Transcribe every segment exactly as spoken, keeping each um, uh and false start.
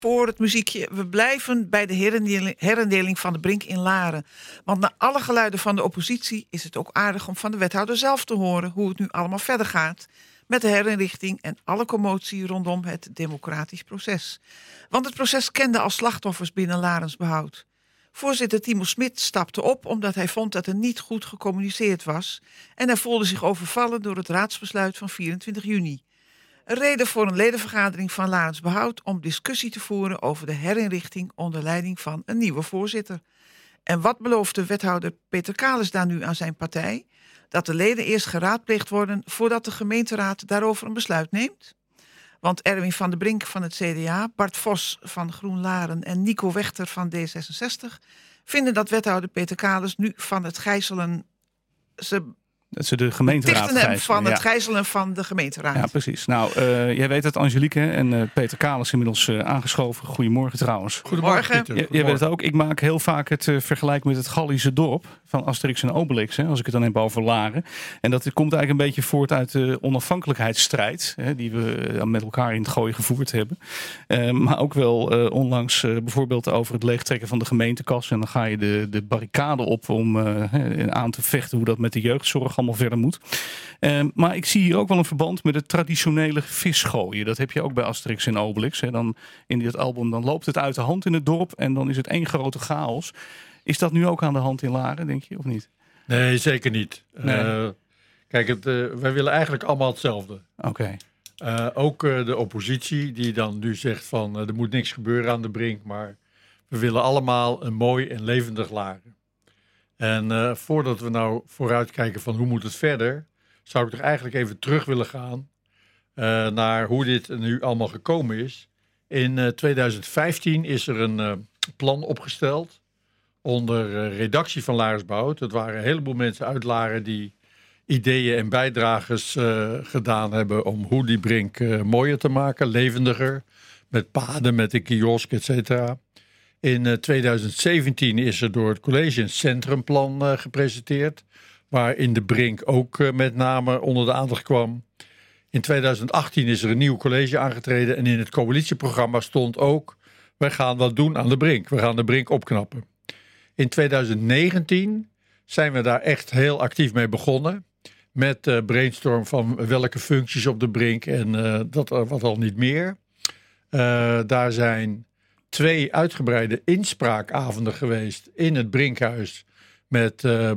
voor het muziekje. We blijven bij de herindeling, herindeling van de Brink in Laren. Want na alle geluiden van de oppositie is het ook aardig om van de wethouder zelf te horen hoe het nu allemaal verder gaat met de herinrichting en alle commotie rondom het democratisch proces. Want het proces kende al slachtoffers binnen Larens Behoud. Voorzitter Timo Smit stapte op omdat hij vond dat er niet goed gecommuniceerd was en hij voelde zich overvallen door het raadsbesluit van vierentwintig juni. Een reden voor een ledenvergadering van Larens Behoud om discussie te voeren over de herinrichting onder leiding van een nieuwe voorzitter. En wat beloofde wethouder Peter Kalis daar nu aan zijn partij? Dat de leden eerst geraadpleegd worden voordat de gemeenteraad daarover een besluit neemt? Want Erwin van der Brink van het C D A, Bart Vos van GroenLaren en Nico Wechter van D zesenzestig vinden dat wethouder Peter Kalis nu van het gijzelen ze Dat ze de gemeenteraad tichten hem gijzelen. van het Ja. gijzelen van de gemeenteraad. Ja, precies. Nou, uh, jij weet het, Angelique en uh, Peter Kalis inmiddels uh, aangeschoven. Goedemorgen trouwens. Goedemorgen. Pieter. J- jij weet het ook. Ik maak heel vaak het uh, vergelijk met het Gallische dorp van Asterix en Obelix. Hè, als ik het dan heb over Laren. En dat komt eigenlijk een beetje voort uit de onafhankelijkheidsstrijd. Hè, die we uh, met elkaar in het gooien gevoerd hebben. Uh, maar ook wel uh, onlangs uh, bijvoorbeeld over het leegtrekken van de gemeentekas. En dan ga je de, de barricade op om uh, aan te vechten hoe dat met de jeugdzorg allemaal verder moet. Uh, maar ik zie hier ook wel een verband met het traditionele visgooien. Dat heb je ook bij Asterix en Obelix. Hè. Dan in dit album dan loopt het uit de hand in het dorp en dan is het één grote chaos. Is dat nu ook aan de hand in Laren, denk je, of niet? Nee, zeker niet. Nee. Uh, kijk, het, uh, wij willen eigenlijk allemaal hetzelfde. Oké. Okay. Uh, ook uh, de oppositie die dan nu zegt van uh, er moet niks gebeuren aan de Brink, maar we willen allemaal een mooi en levendig Laren. En uh, voordat we nou vooruitkijken van hoe moet het verder, zou ik toch eigenlijk even terug willen gaan uh, naar hoe dit nu allemaal gekomen is. In uh, twintig vijftien is er een uh, plan opgesteld onder uh, redactie van Larens Behoud. Het waren een heleboel mensen uit Laren die ideeën en bijdrages uh, gedaan hebben om hoe die Brink uh, mooier te maken, levendiger, met paden, met een kiosk, et cetera. In uh, twintig zeventien is er door het college een centrumplan uh, gepresenteerd, waarin de Brink ook uh, met name onder de aandacht kwam. In twintig achttien is er een nieuw college aangetreden en in het coalitieprogramma stond ook: wij gaan wat doen aan de Brink, we gaan de Brink opknappen. In twintig negentien zijn we daar echt heel actief mee begonnen. Met uh, brainstorm van welke functies op de Brink en uh, dat wat al niet meer. Uh, daar zijn twee uitgebreide inspraakavonden geweest in het Brinkhuis. Met uh,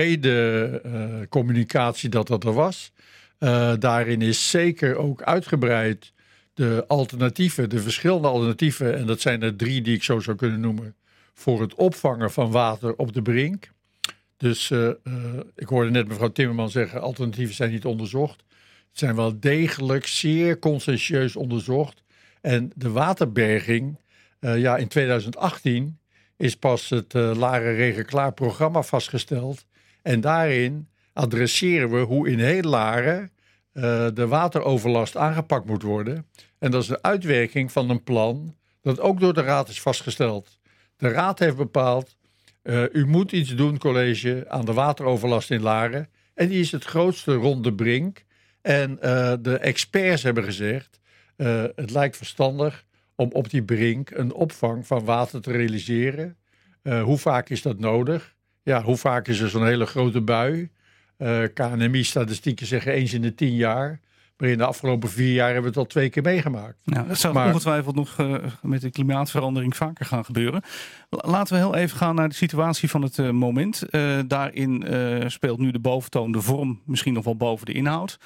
brede uh, communicatie dat dat er was. Uh, daarin is zeker ook uitgebreid de alternatieven, de verschillende alternatieven. En dat zijn er drie die ik zo zou kunnen noemen. Voor het opvangen van water op de Brink. Dus uh, uh, ik hoorde net mevrouw Timmerman zeggen, alternatieven zijn niet onderzocht. Het zijn wel degelijk zeer conscientieus onderzocht. En de waterberging, uh, ja, in twintig achttien is pas het uh, Laren Regen Klaar programma vastgesteld. En daarin adresseren we hoe in heel Laren uh, de wateroverlast aangepakt moet worden. En dat is de uitwerking van een plan dat ook door de Raad is vastgesteld. De Raad heeft bepaald, Uh, u moet iets doen, college, aan de wateroverlast in Laren. En die is het grootste rond de Brink. En uh, de experts hebben gezegd, uh, het lijkt verstandig om op die Brink een opvang van water te realiseren. Uh, hoe vaak is dat nodig? Ja, hoe vaak is er zo'n hele grote bui? Uh, K N M I-statistieken zeggen eens in de tien jaar. Maar in de afgelopen vier jaar hebben we het al twee keer meegemaakt. Nou, dat zou maar, ongetwijfeld nog uh, met de klimaatverandering vaker gaan gebeuren. Laten we heel even gaan naar de situatie van het uh, moment. Uh, daarin uh, speelt nu de boventoon, de vorm, misschien nog wel boven de inhoud.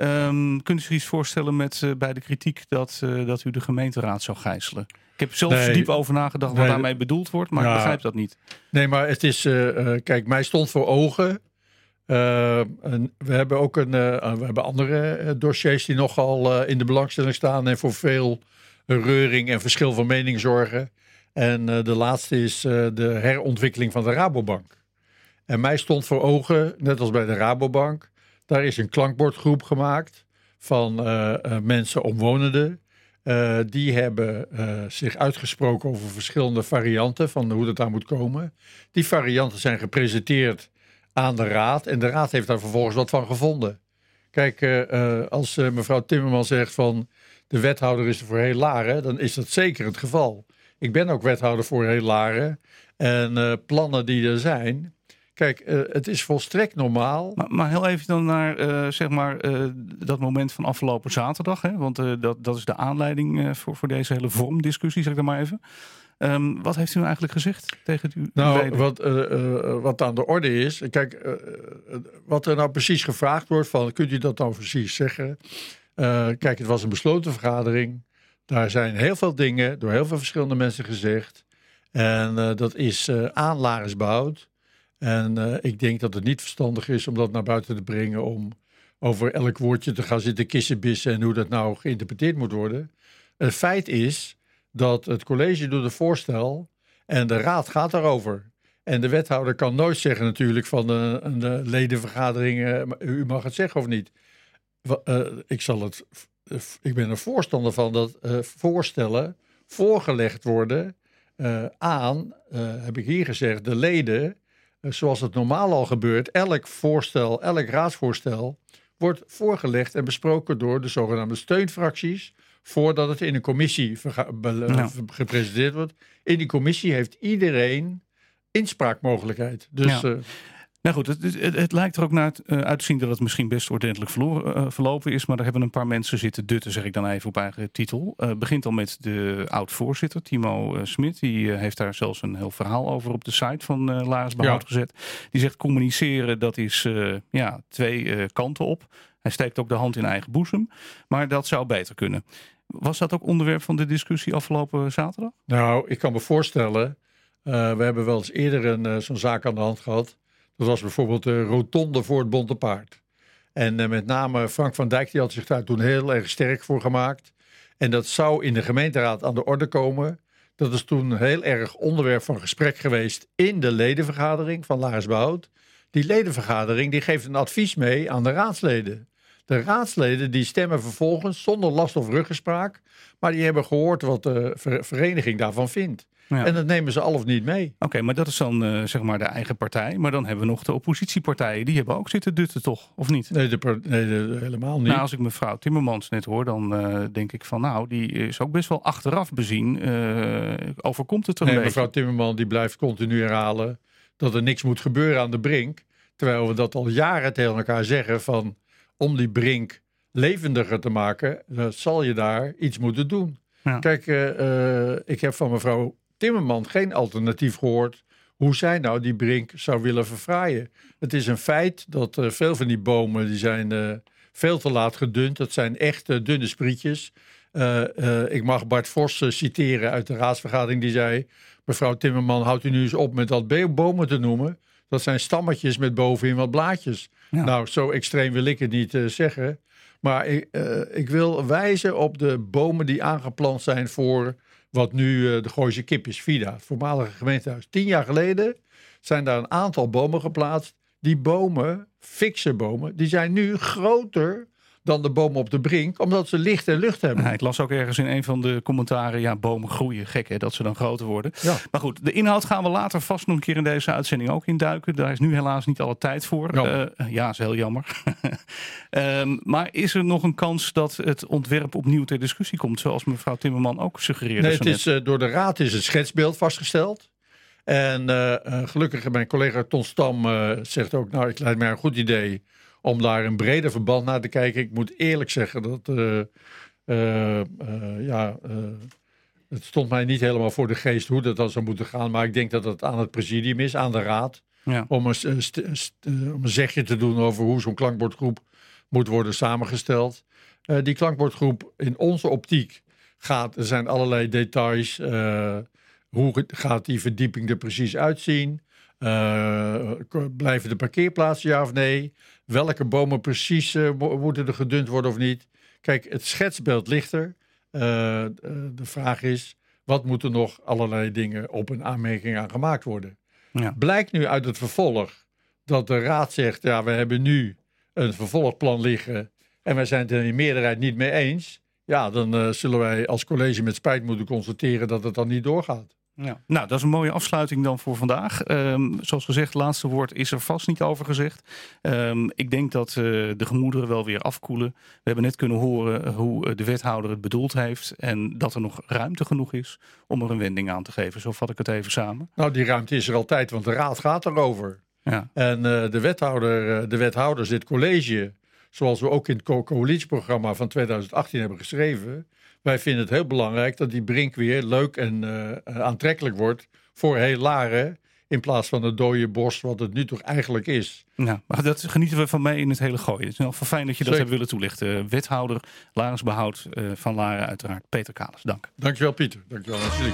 Um, kunt u zich iets voorstellen met uh, bij de kritiek dat, uh, dat u de gemeenteraad zou gijzelen? Ik heb zelf nee, diep over nagedacht wat nee, daarmee bedoeld wordt, maar ja, ik begrijp dat niet. Nee, maar het is, uh, uh, kijk, mij stond voor ogen. Uh, en we hebben ook een, uh, we hebben andere uh, dossiers die nogal uh, in de belangstelling staan en voor veel reuring en verschil van mening zorgen. En uh, de laatste is uh, de herontwikkeling van de Rabobank. En mij stond voor ogen, net als bij de Rabobank, daar is een klankbordgroep gemaakt van uh, uh, mensen, omwonenden. Uh, die hebben uh, zich uitgesproken over verschillende varianten van hoe dat daar moet komen. Die varianten zijn gepresenteerd aan de raad. En de raad heeft daar vervolgens wat van gevonden. Kijk, uh, uh, als uh, mevrouw Timmerman zegt van de wethouder is er voor heel Laren, dan is dat zeker het geval. Ik ben ook wethouder voor heel Laren. En uh, plannen die er zijn. Kijk, uh, het is volstrekt normaal. Maar, maar heel even dan naar uh, zeg maar, uh, dat moment van afgelopen zaterdag. Hè? Want uh, dat, dat is de aanleiding uh, voor, voor deze hele vormdiscussie, zeg ik dan maar even. Um, wat heeft u nou eigenlijk gezegd tegen u? Nou, wat, uh, uh, wat aan de orde is. Kijk, uh, uh, wat er nou precies gevraagd wordt van, kunt u dat nou precies zeggen? Uh, kijk, het was een besloten vergadering. Daar zijn heel veel dingen door heel veel verschillende mensen gezegd. En uh, dat is uh, aan Larisbehoud. En uh, ik denk dat het niet verstandig is om dat naar buiten te brengen, om over elk woordje te gaan zitten kissenbissen en hoe dat nou geïnterpreteerd moet worden. Het feit is dat het college doet een voorstel en de raad gaat daarover. En de wethouder kan nooit zeggen natuurlijk van de, de ledenvergadering, uh, u mag het zeggen of niet. Uh, ik, zal het, uh, ik ben er voorstander van dat uh, voorstellen voorgelegd worden uh, aan, uh, heb ik hier gezegd, de leden. Zoals het normaal al gebeurt, elk voorstel, elk raadsvoorstel wordt voorgelegd en besproken door de zogenaamde steunfracties voordat het in een commissie verga- be- nou. gepresenteerd wordt. In die commissie heeft iedereen inspraakmogelijkheid. Dus... Ja. Uh, Nou goed, het, het, het lijkt er ook naar uh, uit te zien dat het misschien best ordentelijk verloren, uh, verlopen is. Maar daar hebben een paar mensen zitten dutten, zeg ik dan even op eigen titel. Uh, begint al met de oud-voorzitter, Timo uh, Smit. Die uh, heeft daar zelfs een heel verhaal over op de site van uh, Larisbehoud ja. gezet. Die zegt communiceren, dat is uh, ja, twee uh, kanten op. Hij steekt ook de hand in eigen boezem. Maar dat zou beter kunnen. Was dat ook onderwerp van de discussie afgelopen zaterdag? Nou, ik kan me voorstellen. Uh, we hebben wel eens eerder een, uh, zo'n zaak aan de hand gehad. Dat was bijvoorbeeld de rotonde voor het Bonte Paard. En uh, met name Frank van Dijk, die had zich daar toen heel erg sterk voor gemaakt. En dat zou in de gemeenteraad aan de orde komen. Dat is toen heel erg onderwerp van gesprek geweest in de ledenvergadering van Larisbehoud. Die ledenvergadering die geeft een advies mee aan de raadsleden. De raadsleden die stemmen vervolgens zonder last of ruggespraak. Maar die hebben gehoord wat de ver- vereniging daarvan vindt. Ja. En dat nemen ze al of niet mee. Oké, okay, maar dat is dan uh, zeg maar de eigen partij. Maar dan hebben we nog de oppositiepartijen. Die hebben ook zitten dutten toch, of niet? Nee, de, nee de, helemaal niet. Nou, als ik mevrouw Timmermans net hoor, dan uh, denk ik van nou, die is ook best wel achteraf bezien. Uh, overkomt het er nee, een beetje? Mevrouw Timmermans die blijft continu herhalen dat er niks moet gebeuren aan de brink. Terwijl we dat al jaren tegen elkaar zeggen van om die brink levendiger te maken, dan zal je daar iets moeten doen. Ja. Kijk, uh, uh, ik heb van mevrouw Timmermans geen alternatief gehoord hoe zij nou die brink zou willen verfraaien. Het is een feit dat uh, veel van die bomen die zijn uh, veel te laat gedund. Dat zijn echt uh, dunne sprietjes. Uh, uh, ik mag Bart Vos uh, citeren uit de raadsvergadering die zei, mevrouw Timmermans, houdt u nu eens op met dat be- bomen te noemen. Dat zijn stammetjes met bovenin wat blaadjes. Ja. Nou, zo extreem wil ik het niet uh, zeggen. Maar ik, uh, ik wil wijzen op de bomen die aangeplant zijn voor wat nu uh, de Gooise Kip is, Vida, het voormalige gemeentehuis. Tien jaar geleden zijn daar een aantal bomen geplaatst. Die bomen, fikse bomen, die zijn nu groter dan de bomen op de brink, omdat ze licht en lucht hebben. Ja, ik las ook ergens in een van de commentaren, ja, bomen groeien, gek hè, dat ze dan groter worden. Ja. Maar goed, de inhoud gaan we later vast nog een keer in deze uitzending ook induiken. Daar is nu helaas niet alle tijd voor. Uh, ja, is heel jammer. um, maar is er nog een kans dat het ontwerp opnieuw ter discussie komt, zoals mevrouw Timmermans ook suggereerde? Nee, het is, uh, door de raad is het schetsbeeld vastgesteld. En uh, uh, gelukkig, mijn collega Ton Stam uh, zegt ook, nou, het lijkt mij een goed idee om daar een breder verband naar te kijken. Ik moet eerlijk zeggen dat uh, uh, uh, ja, uh, het stond mij niet helemaal voor de geest hoe dat dan zou moeten gaan. Maar ik denk dat het aan het presidium is, aan de raad. Ja. Om, een, st- st- om een zegje te doen over hoe zo'n klankbordgroep moet worden samengesteld. Uh, die klankbordgroep in onze optiek gaat, er zijn allerlei details. Uh, hoe gaat die verdieping er precies uitzien? Uh, blijven de parkeerplaatsen ja of nee? Welke bomen precies uh, moeten er gedund worden of niet? Kijk, het schetsbeeld ligt er. Uh, de vraag is, wat moeten nog allerlei dingen op een aanmerking aan gemaakt worden? Ja. Blijkt nu uit het vervolg dat de raad zegt, ja, we hebben nu een vervolgplan liggen en wij zijn het er in meerderheid niet mee eens. Ja, dan uh, zullen wij als college met spijt moeten constateren dat het dan niet doorgaat. Ja. Nou, dat is een mooie afsluiting dan voor vandaag. Um, zoals gezegd, het laatste woord is er vast niet over gezegd. Um, ik denk dat uh, de gemoederen wel weer afkoelen. We hebben net kunnen horen hoe de wethouder het bedoeld heeft. En dat er nog ruimte genoeg is om er een wending aan te geven. Zo vat ik het even samen. Nou, die ruimte is er altijd, want de raad gaat erover. Ja. En uh, de, wethouder, uh, de wethouders, dit college, zoals we ook in het co- coalitieprogramma van twintig achttien hebben geschreven. Wij vinden het heel belangrijk dat die brink weer leuk en uh, aantrekkelijk wordt voor heel Laren. In plaats van het dode bos wat het nu toch eigenlijk is. Ja, maar dat genieten we van mee in het hele gooien. Het is wel fijn dat je dat Zeker. hebt willen toelichten. Wethouder Larensbehoud uh, van Laren uiteraard, Peter Kalens. Dank. Dankjewel Pieter. Dankjewel Angelique.